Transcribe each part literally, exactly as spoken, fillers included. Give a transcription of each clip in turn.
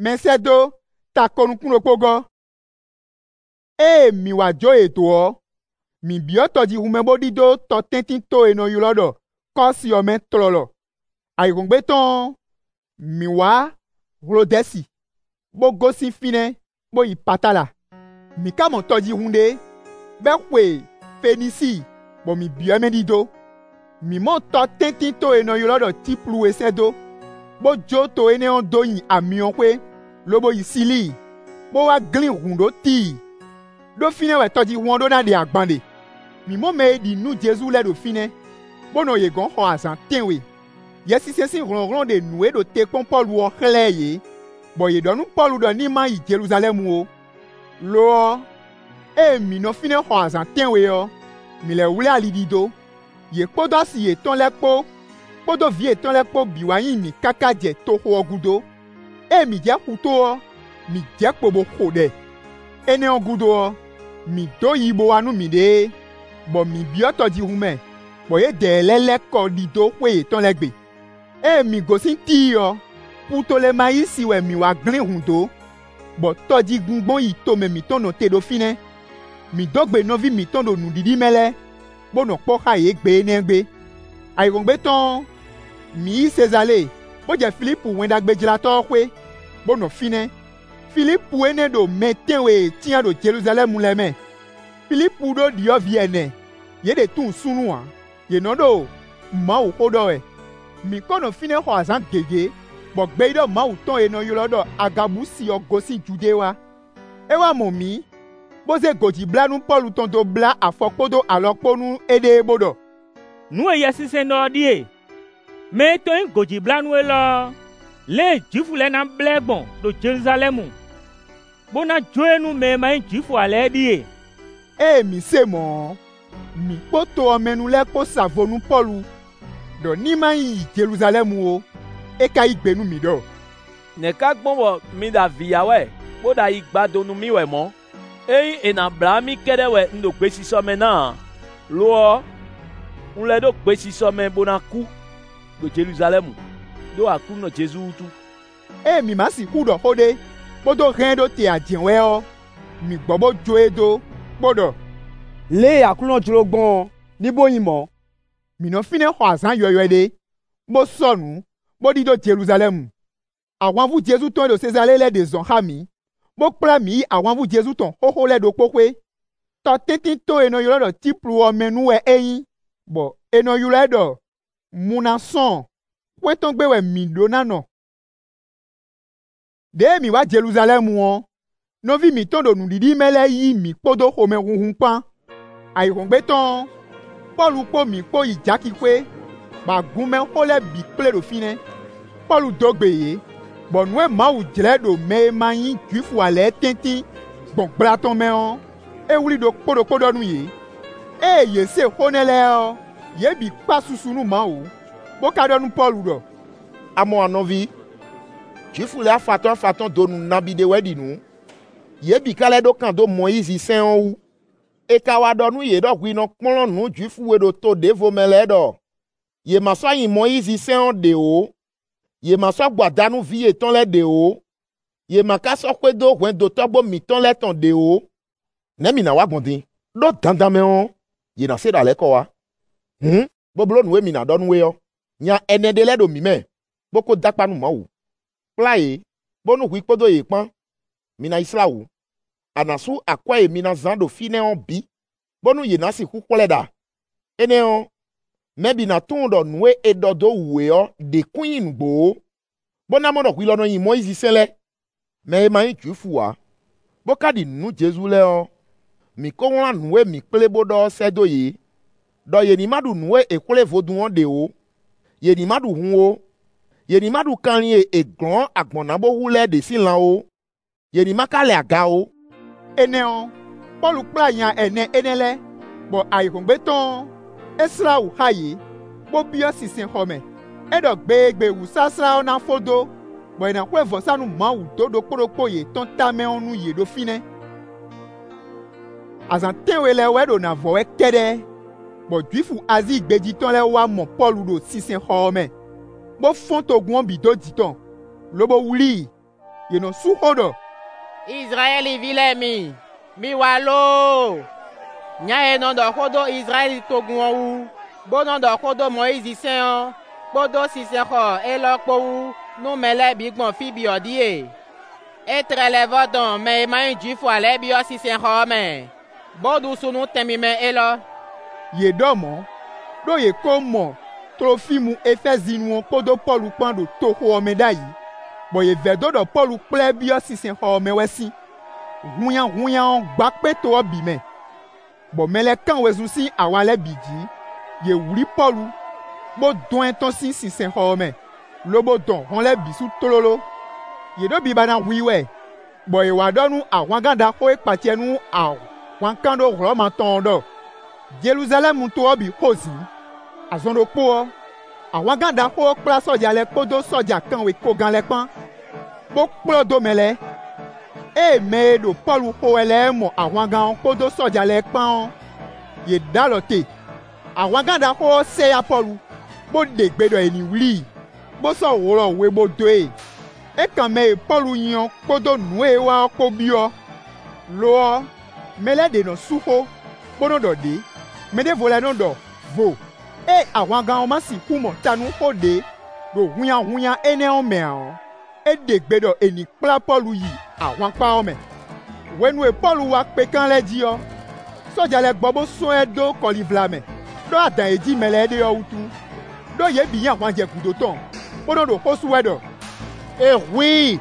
Mesedo ta konukuno pogo. E mi wa jo eto o. Mi bioto di humebo dido to tentin to eno yulodo. Kosi o men trolo. Ayongbe ton. Mi wa rodesi. Bo gosi fine. Bo yi patala. Mi kamo to di hunde. Bekwe fenisi. Bo mi biome dido. Mi mon to tentin to eno yulodo tiplu esedo. Bo jo to ene on do yin amion kwe. Lobo yi sili. Bo wa glin hundo ti. Do fine we to di hundo na de agbande. Mi mo me di nu Jesu le do fine. Bono ye gon ho asan tenwe. Yesi sensi ron ron de noué do te kon Paul wo khle ye. Bo ye donu Paul do ni man yi Jerusalem wo. Lo e mi no fine ho asan tenwe yo. Mi le wule ali dido. Ye podo si ye ton lekpo. Podo vie ton lekpo biwayin mi kaka je to ho ogudo. E mi je kuto mi je pobo kode. Ene ogudo mi do yibo anu mi de. Bo mi bioto di hume. Bo ye de lele ko dido kwe ton legbe. E mi gosin ti yo. Puto le maïsi we mi wa glin hundo. Bo to di gungbon yi to me mi ton no te do fine. Mi dogbe no vi mi ton do nu didi mele. Bo no po ha ye gbe negbe. Ayongbe ton. Mi sezale. Bo je Philippe wenda gbe jilato kwe. Bo no fine. Philippe ene do metenwe tia do Jerusalem leme. Philippe do dio viene. Ye de tun sunu an. Ye no do ma u kodo e. Mi kono fine ho azan gege. Bo gbeido ma u ton eno yolodo agabu si o gosi judewa. Ewa momi. Boze goji bla nu Paul ton do bla afokodo alokponu ede bodo. Nu e yesi se no die. Me to en goji bla nu e lo. Le jifu le na blegbon do Jerusalemu. Bona joenu me ma en jifu ale die. E mi se mo. Mi poto omenu le ko savonu Paulu. Do ni man yi Jerusalem wo. E ka igbenu mi do. Ne ka gbon wo mi da via we. Bo da igbado nu mi we mo. E e na bra mi kede we ndo gbe siso me na. Lo un le do gbe siso me bona ku do Jerusalem. Do aku no Jesu tu. E mi ma si ku do hode. Bodo rendo te ajenwe o. Mi gbobo jo edo. Bodo. Le akuno julogbon ni boyin mo. Mi no fine ho azan yoyo de. Mo sonu. Bo di do Jerusalem. Àwọn vu Jesu ton do Césaré le de zon hami. Bo pra mi àwọn vu Jesu ton ho ho le do kokwe. To tintin to eno yolo do tiplu o menu e eyin. Bo eno yolo do. Muna son. Kwe ton gbe we mi do nano. De mi wa Jerusalem won. No vi mi ton do nu didi mele yi mi podo home ruhun pan. Ayongbe ton. Paul po mi po ijaki kwe. Ba gume hole bi ple do fine. Paul dogbe ye. Bon we ma u jle do me mayin jufu ale tenti. Bon blaton me on. E wuli do podo podo nu ye. E ye se honele o. Ye bi pa susunu ma u. Bo ka do nu Paul do. Amo anovi. Jufu le afaton faton do nu nabi de wedi nu. Ye bi kale do kan do Moïse sen ou. E kawa do nu ye do gwi no kpon nu jufu we do to devo mele do. Ye maswa yin Moïse sen de o. Ye maswa gbada nu vi eton le de o. Ye makaso kwe do wen do tobo mi ton le ton de o. Ne mi na wa gbondin. Do dandame on. Ye na se da le ko wa. Hmm? Boblo nu we mi na do nu we yo. Nya ene de le do mi me. Boko dakpa nu ma ou. Pla ye. Bonu hui podo ye pan. Mina isla ou. Anasu akwa e mina zando fine on bi. Bonu ye nasi kukwole da. Ene on. Mebi na tondo nwe edodo uwe yo de queen bo. Bona modo kwi lono yin Moïse sele. Me ma yin jufu wa. Boka di nu Jesu le o. Mi ko won nwe mi kple bodo sedo ye. Do ye ni madu nwe ekole vodun de o. Ye ni madu hun o. Ye ni madu kanri e, e grand agbonabo hule de silan o. Ye ni makale aga o. Ene on. Paul kpla yan ene enele. Bo ayongbe ton. Esra u haye. Bo bio sisen home. Edo gbe gbe u sasra ona fodo. Bo ena kwe vosanu ma u dodo kporokpo ye ton tame onu ye do fine. Azan tenwele wedo na vowe kede. Bo juifu azi gbeji ton le wa mon Paul do sisen home. Bo fonto gwan bido diton. Lobo wuli. ye no suxo ɖɔ. Israeli vile mi, mi walo. Nya eno do kodo Israeli togun wu. Bono do kodo Moïse sen bodo siseko elo kpowu no mele bigbon fi bi odie. Etre le vodon me ma Juif ale bi o siseko me. Bodu sunu temi me elo. Ye ɖɔ mɔ ɖo ye ko mɔ trofimu efezinu kodo Paul kpan ɖo toxo me da yi. Bɔ ye ve do ɖɔ Paul kple bi o siseko me wesi. Hunya hunya gba kpe to bi me. Bɔ mele kan wezu si awan le bi dzi. Ye wuli Paulu bo dɔn tɔn si sinsɛn xɔ me lobo dɔn hɔn lɛ bisu tololo ye do bi bana hui wɛ bɔ ye wa dɔ nu àwọn gãda xɔ ekpatsiɛ nu àwọn kan do ɣlɔ ma tɔn dɔ Jerusalem tɔ bi xɔ zi azɔn do kpɔ àwọn gãda xɔ kpla sɔdza lɛ kpodo sɔdza kan we ko gan lɛ kpã bo kplɔ do me lɛ eye me do Paulu xɔ lɛ mɔ àwọn gan kpodo sɔdza lɛ kpã ye da lɔ te. Àwọn gãda xɔ seya Paulu bo de gbe dɔ eni wuli bo sɔ wòlɔ we bo doe ekan me Paulu nyɔ kpodo nue wa kpo biɔ loɔ mele de nɔ suxo kpono dɔ de mede vo lɛ no dɔ vo e àwọn gãwo ma si kumɔ tanu xɔ de do hunya hunya enewo mea e de gbe dɔ eni kpla Paulu yi àwọn kpawo me wenue Paulu wa kpe kan lɛ dziɔ sɔdza lɛ gbɔ bo sɔe do kɔlivla me. Do adan edzi me le eɖe wutu do ye bi yan wan je kudo tɔn kpono do xosu wɛ dɔ Ehui!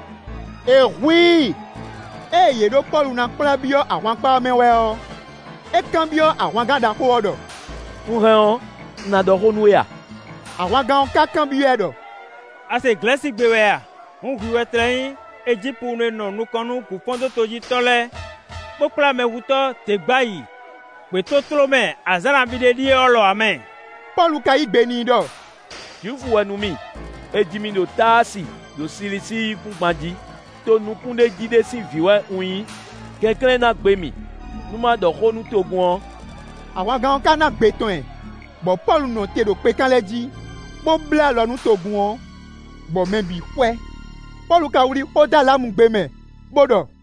Ehui! eye ye do Paul na kpla biɔ àwọn kpa me wɛ ekan biɔ àwọn gãda xɔ dɔ Nuhɛn na dɔ ho nu ya. àwọn gãwo kakan biɔ dɔ. Ase glesi gbe wɛa ŋuhui wɛtrɛ Edzipu ne nɔ nukɔnu ku fɔndoto dzi tɔ lɛ kpokpla mewutɔ tegba yi gbetotro me azana bi de die ɔlɔ amɛ. Paul ka yi gbe ni dɔ. Jufu wɛnu mi edzimi do taasi do silisi kugbadzi to nukun de dzi de si viwɛ ŋui kɛkɛ na gbe mi numa dɔ xɔ nu togun. Àwọn gãwo ka na gbe tɔn bɔ Paul nɔ te do kpe kan lɛ dzi bo bla lɔ nu togun bɔ mɛ bi xɔɛ Paul ka wuli xɔ da lamu gbe me bo dɔ.